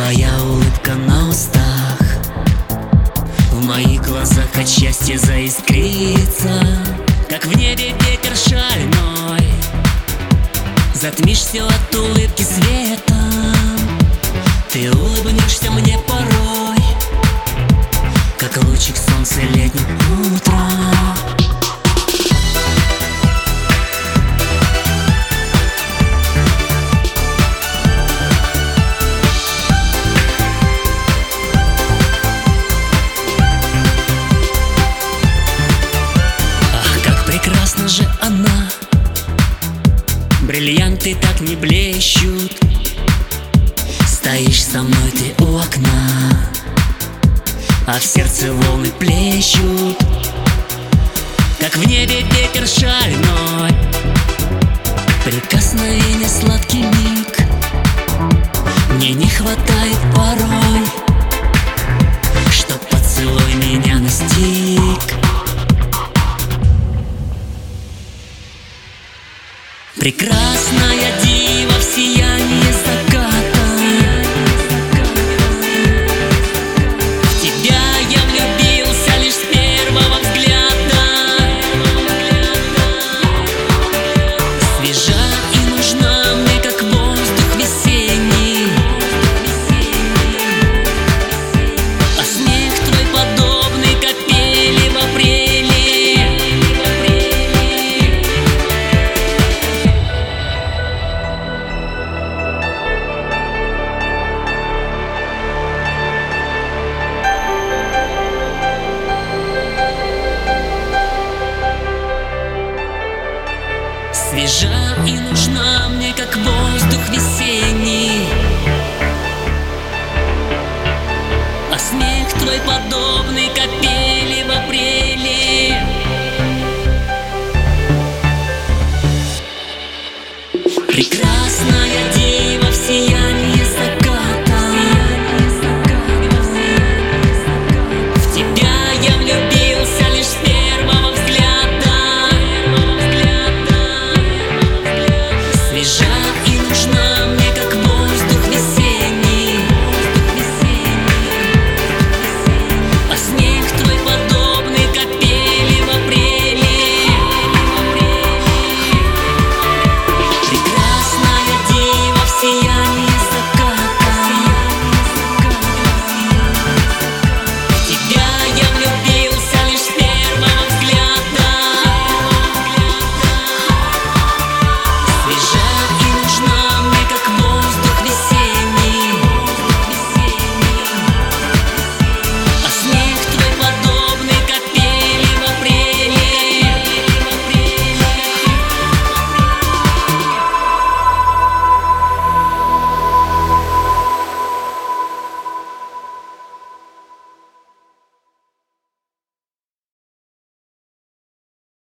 Твоя улыбка на устах, в моих глазах от счастья заискрится, как в небе ветер шальной. Затмишь все от улыбки светом, ты улыбнешься мне порой, как лучик солнца летним утром. Прекрасна же она, бриллианты так не блещут. Стоишь со мной ты у окна, а в сердце волны плещут, как в небе ветер шальной. Прикосновение сладкий миг, мне не хватает порой, чтоб поцелуй меня настиг. Прекрасная дива в сиянии заката, в тебя я влюбился лишь с первого взгляда. Свежа и нужна мне, как воздух весенний, а смех твой подобный капели в апреле. Свежа и нужна мне, как воздух весенний, а смех твой подобный